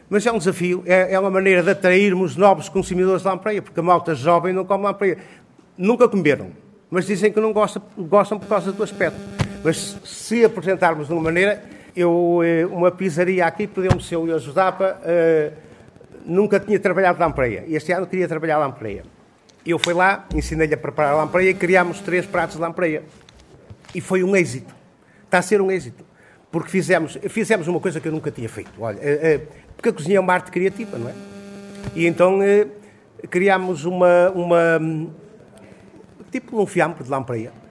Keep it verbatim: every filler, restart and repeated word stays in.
Mas é um desafio, é, é uma maneira de atrairmos novos consumidores de lampreia, porque a malta jovem não come lampreia. Nunca comeram, mas dizem que não gostam, gostam por causa do aspecto. Mas se apresentarmos de uma maneira, eu, uma pizzaria aqui, podemos ser eu ajudar para... Uh, nunca tinha trabalhado lampreia, e este ano queria trabalhar lampreia. Eu fui lá, ensinei-lhe a preparar a lampreia e criámos três pratos de lampreia. E foi um êxito. Está a ser um êxito. Porque fizemos, fizemos uma coisa que eu nunca tinha feito. Olha, porque a cozinha é uma arte criativa, não é? E então criámos uma, uma tipo um fiambre de lampreia.